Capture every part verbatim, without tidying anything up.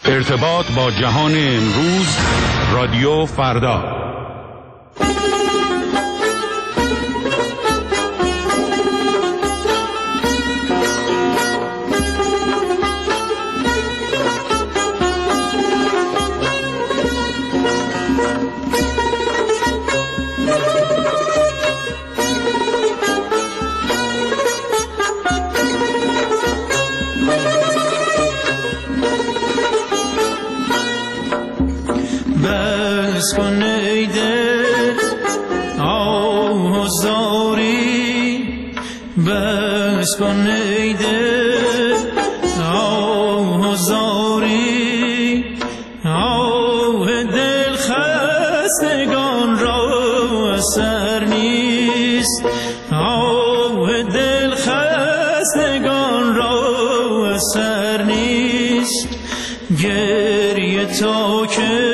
ارتباط با جهان امروز، رادیو فردا. بس کن ای دل آه و زاری، بس کن ای دل آه و زاری، آه دل خستگان را اثر نیست، آه دل خستگان را اثر نیست. گریه تا که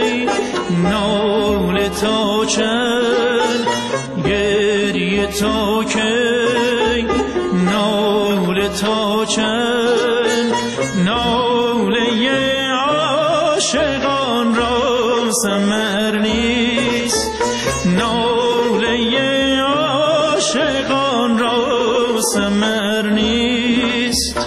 ناله تا چند، گریه تا کی، ناله تا چند، ناله عاشقان را ثمر نیست، ناله عاشقان را ثمر نیست.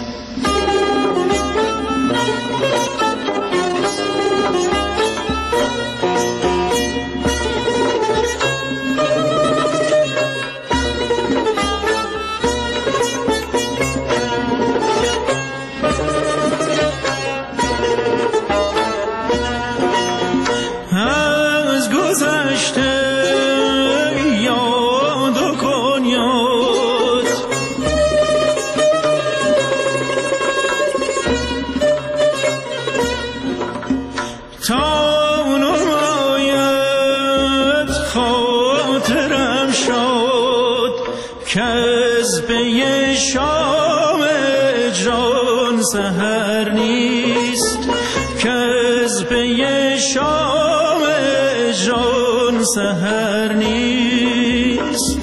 کذبه شام اجران سحر نیست، کذبه شام اجران سحر نیست.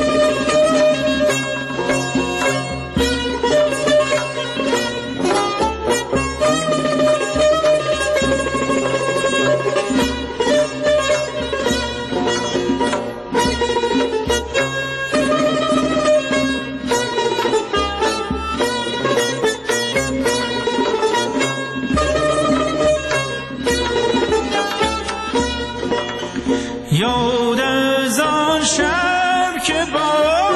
یاد از آن شب که با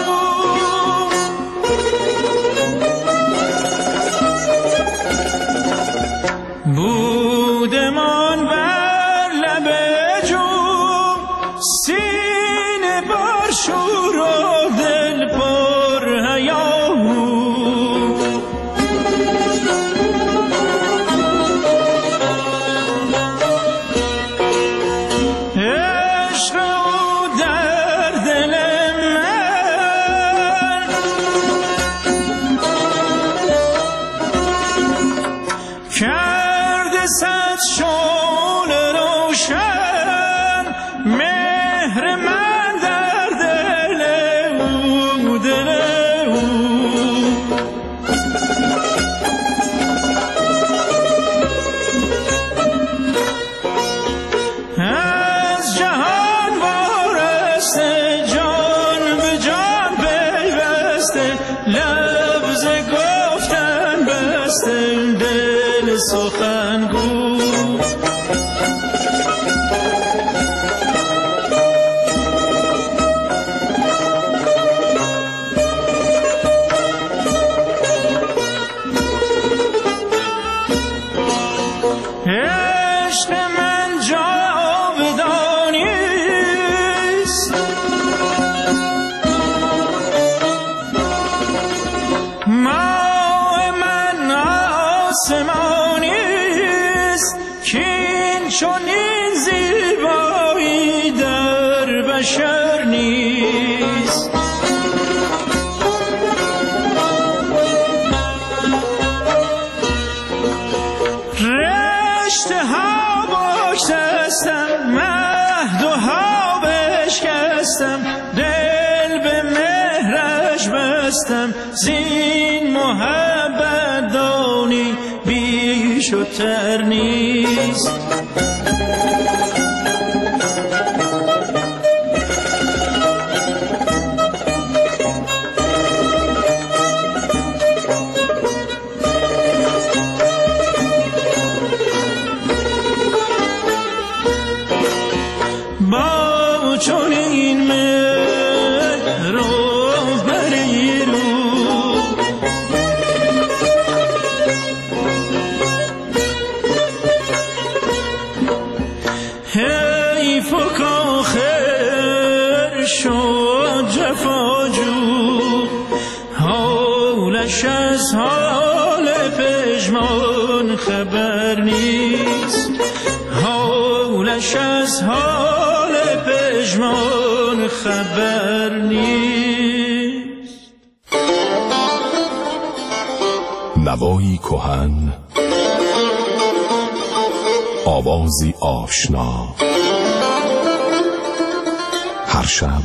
بودمان بر لب جوم، سینه بر شور و دل پر هیاهو. کرده صد شعله روشن، مهر من در دل او، دل او. از جهان وارسته، جان به جان پیوسته، لفظ گفتن بسته، دل سخنگو. عشق من جاودانی است، ماه من آسمانی است، کین چنین زیبایی در بشر نیست. رشته ها بگسستم، مهد و ها بشکستم، دل به مهرش بستم، زین محبت دانی بیش ریش و تر نیست. با چون این مهر و بری رو حیف و کاخر شد جفاجو، حالش از حال پژمان خبر نیست، حالش از حال پژمان خبر نیست. نوایی کهن، آوازی آشنا، هر شب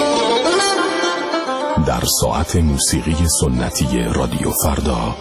در ساعت موسیقی سنتی رادیو فردا.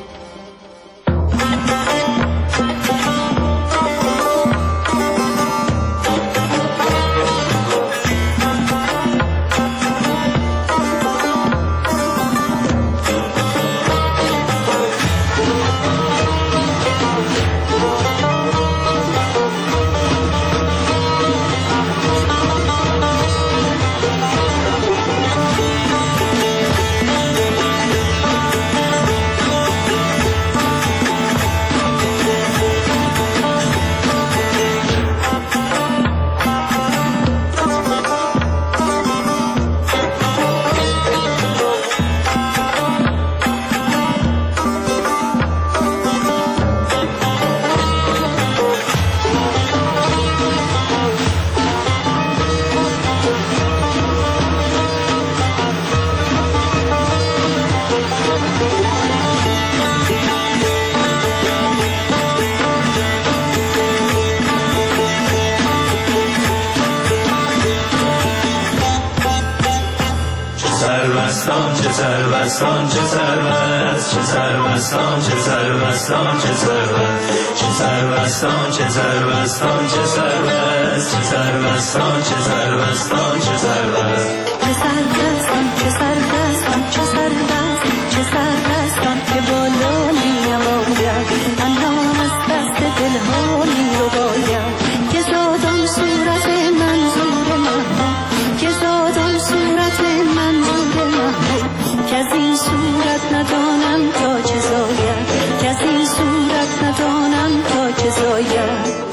سروستان چه سروستان چه سروست، چه سروستان چه سروستان چه سروست، چه سروستان چه سروستان چه سروست، چه سروستان چه سروستان چه سروست، چه سروستان چه سروستان چه سروست، چه سروستان که بالا می‌آید، تنها از دست دلها می‌رباید، که زادان صورت منظور محبوب، که زادان صورت منظور محبوب، که از این صورت ندانم تا چه زاید، که از این صورت ندانم تا چه زاید.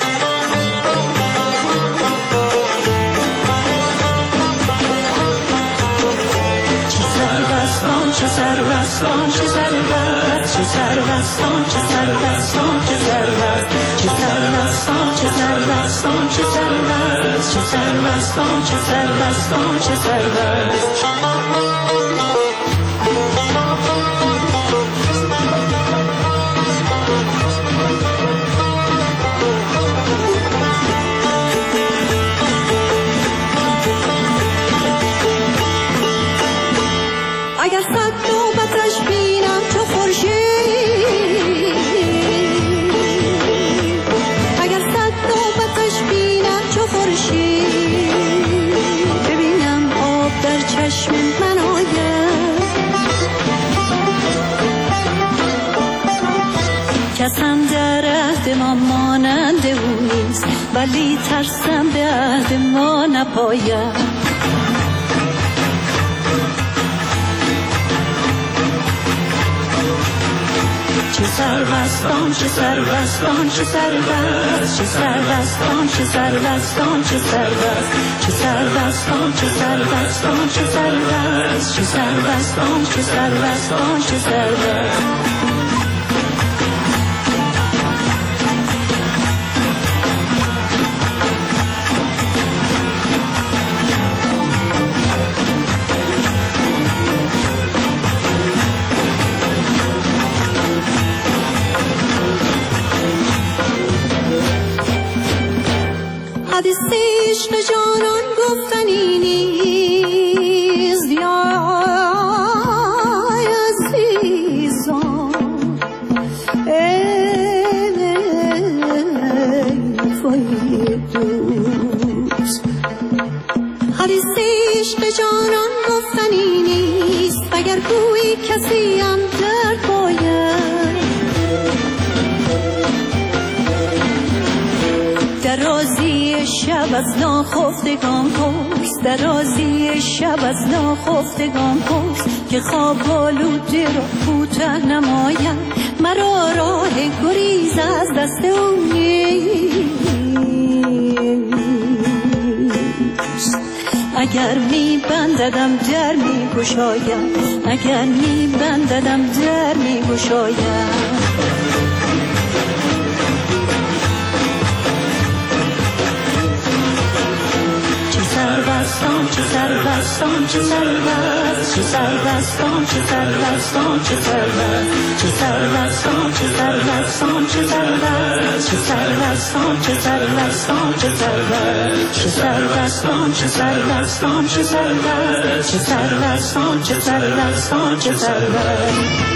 چه سروستان چه سروست، چه سروستان چه سروستان چه سروست، چه سروستان چه سروستان چه سروست، چه سروستان چه سروستان چه سروست. اگر صد نوبتش بینم چو خورشید، اگر صد نوبتش بینم چو خورشید، ببینم آب در چشم من آید، کس هم در عهد ما مانند او نیست، ولی ترسم به عهد ما نپاید. چه سروستان چه سروستان چه سروست، چه سروستان چه سروستان چه سروست، چه سروستان چه سروستان چه سروست، چه سروستان چه سروستان چه سروست. حدیث عشق جانان گفتنی نیست یا عزیزان، ای دوست. حدیث عشق جانان گفتنی نیست اگر گویی کسی هم درد باید. درازی شب از ناخفتگان پرس، درازی شب از ناخفتگان پرس که خواب آلوده را کوته نماید. مرا راه گریز از دست او نیست. اگر می بنددم در می گشایم، اگر می بنددم در می گشایم. سربستان چه سربستان چه سربست، چه سربستان چه سربستان چه سربست، چه سربستان چه سربستان چه سربست، چه سربستان چه سربستان چه سربست، چه سربستان چه سربستان چه سربست، چه سربستان چه سربستان چه سربست.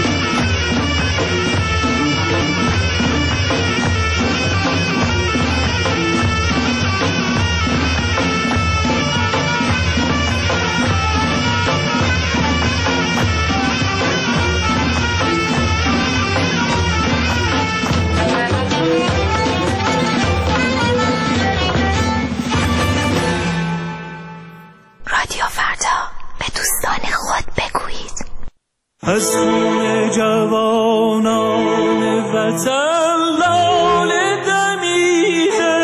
از خون جوانان وطن لاله دمیده،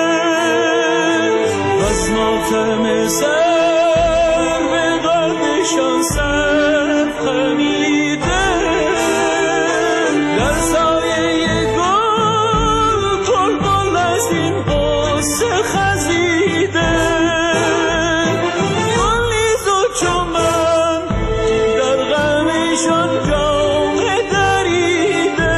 از ماتم سر به قدشان سر خمیده. در سایه گل بلبل از این قصه خزیده. گلیز و چمن در غمشان جامه دریده.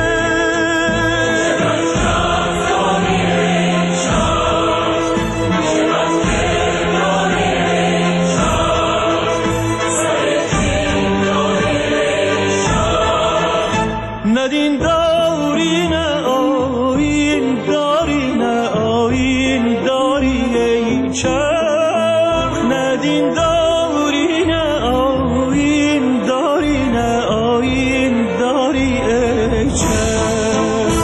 ندین داری نه آیین داری نه آیین داری ای چرخ. ندین داری نه آیین داری نه آیین داری ای چرخ.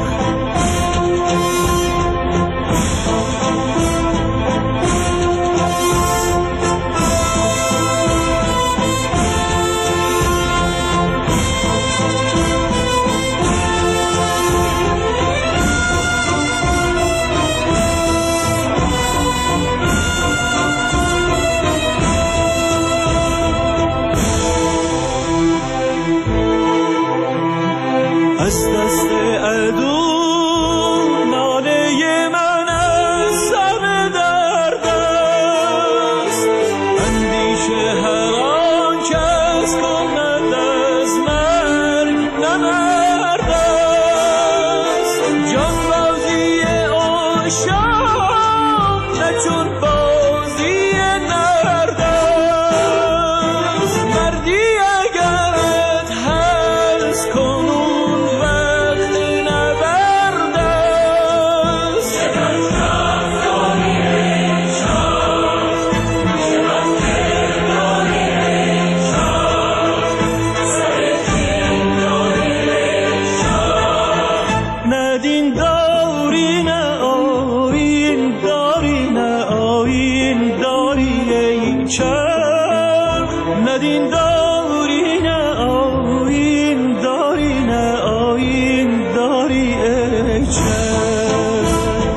از دست عدو ناله من از سر درد است. اندیشه هر آن کس کند از مرگ نمرد است. جانبازی عاشق نه چون بازی نرد است. مردی اگرت هست کنون وقت نبرد است. ندین داری نه آیین داری نه آیین داری ای چرخ. ندین داری نه آیین داری نه آیین داری ای چرخ.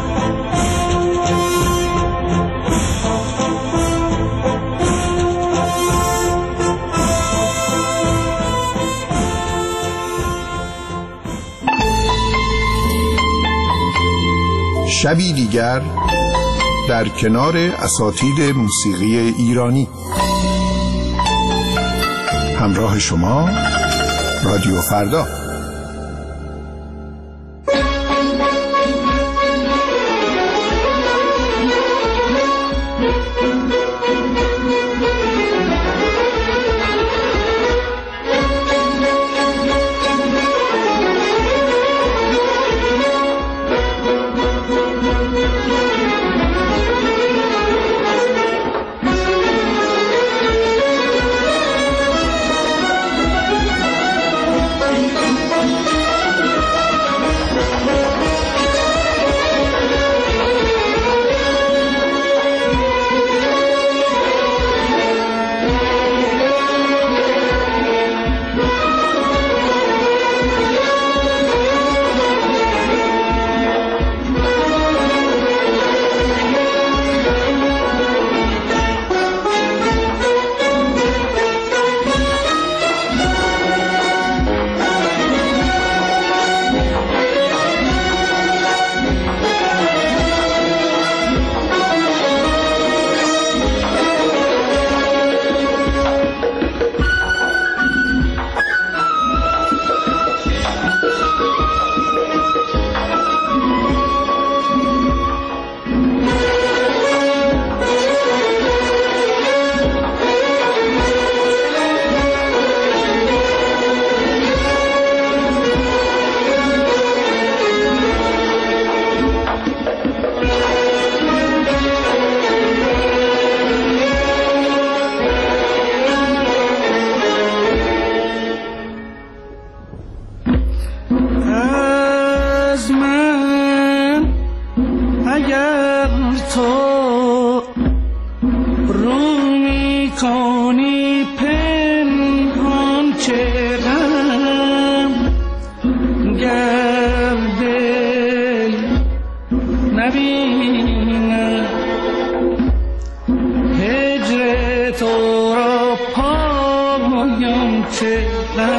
شبی دیگر در کنار اساتید موسیقی ایرانی. همراه شما رادیو فردا. هجر تو را پایم چه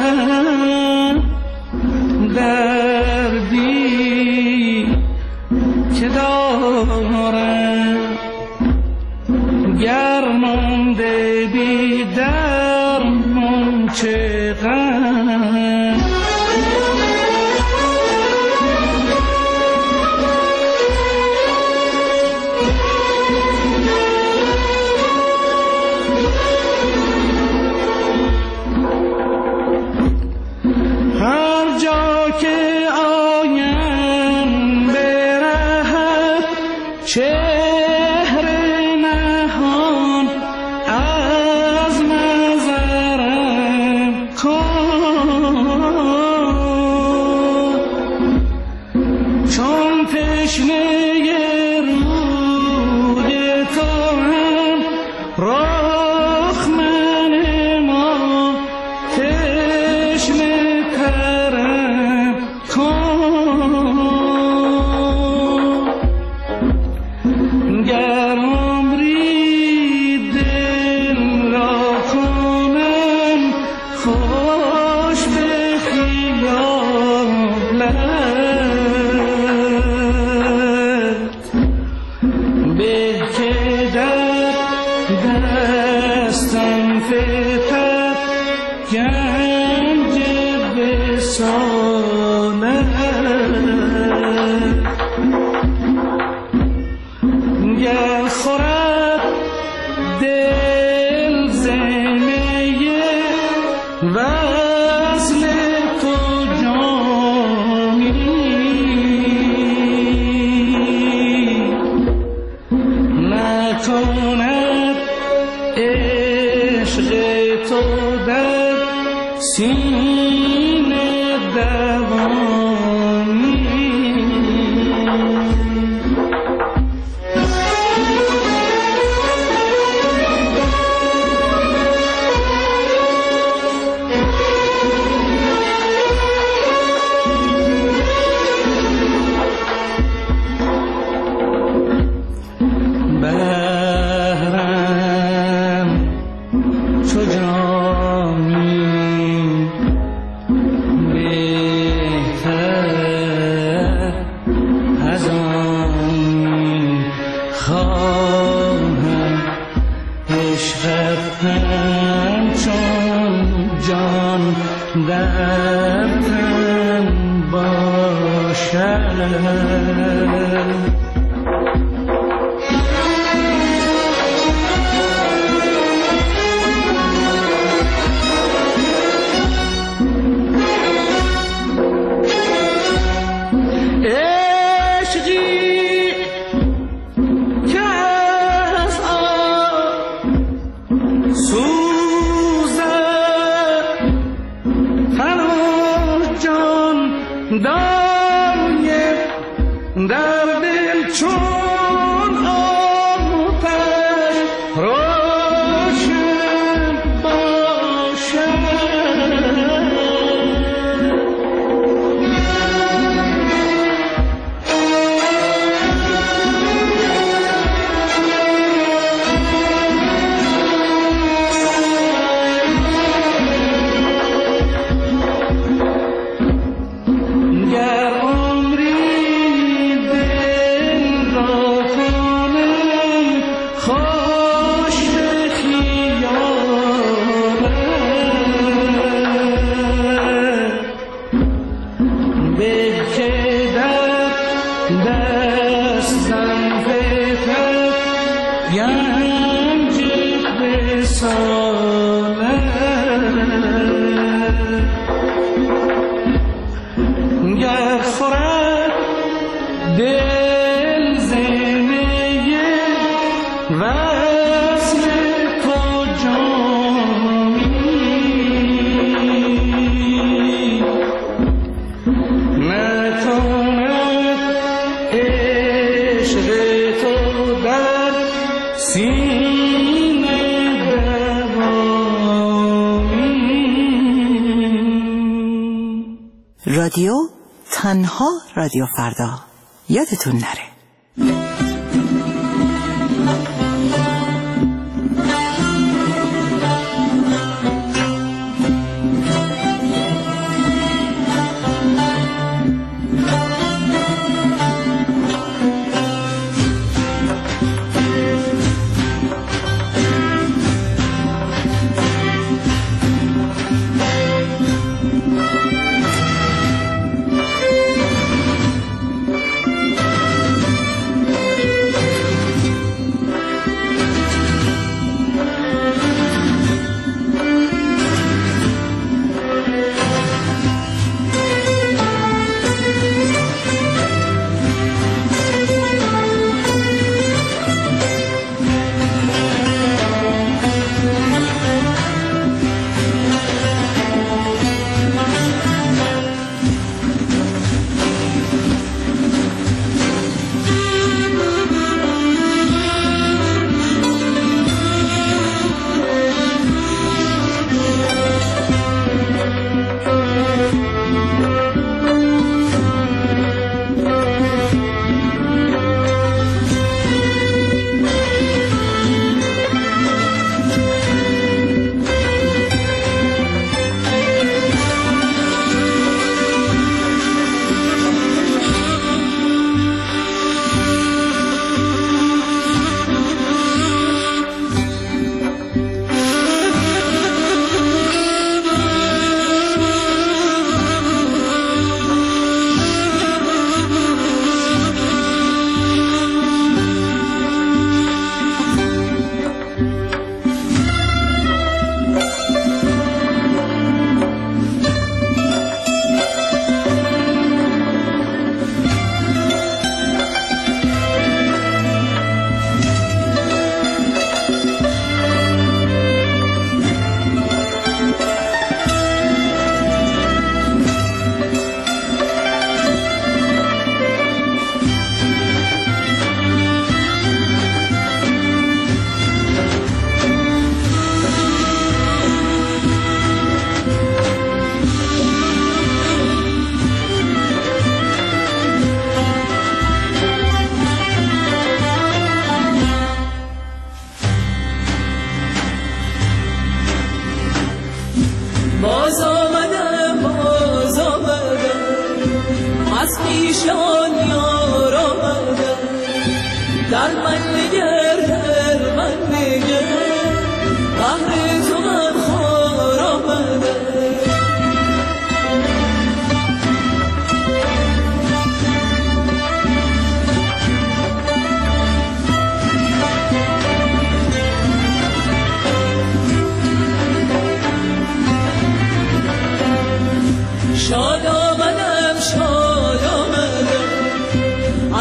دردی که دارم گرمانده بی درمان چه غم هر جا که آیم برهد چهره نهان از نظرم کن چون تشنه روی تو هم رخ من ما تشنه ترم کن گر عمری دل را کنم خوش به خیالت به که در دستم فتد گنج وصالت گر خورد دل زمه وصل تو جامی نکند عشق تو در سینه دوامی بهرم چو جامی بهتر از آن خواهم عشقت همچون جان در تن باشد در دل چون آتش روشن باشد گر گر خورد دل زمه وصل تو جامی نکند عشق تو در سینه دوامی. رادیو تنها رادیو فردا، یادتون نره.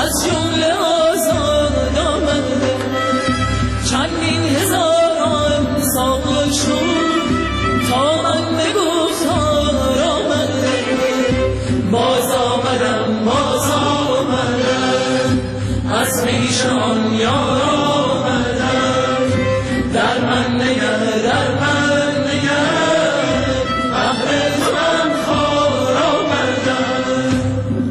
از جمله آزاد آمده چندین هزاران سال شد تا من به گفتار آمده باز آمدم باز آمدم از پیش آن یار آمدم در من نگر در من نگر بهر تو من خار آمدم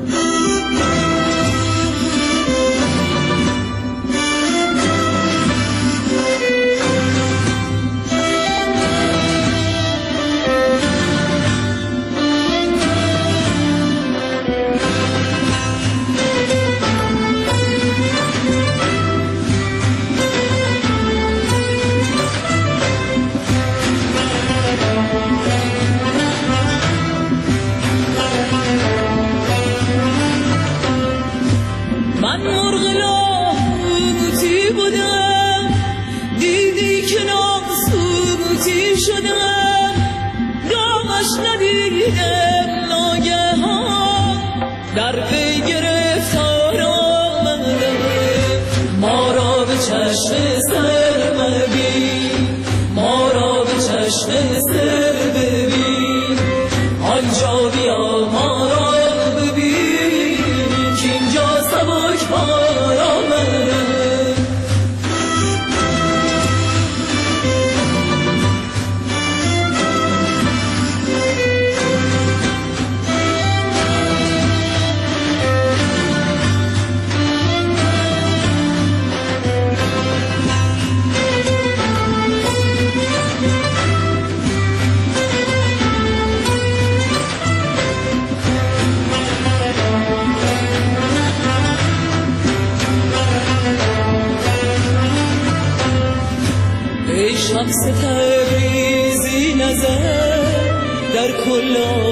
من مرغ لاهوتی بودم دیدی که ناسوتی شدم دامش ندیدم ناگهان در پی گرفتار آمدم ما را به چشم سر مبین ما را به چشم سر ببین آنجا بیا ما را ببین که اینجا سبک بار آمده ای شمس تبریزی نظر در کل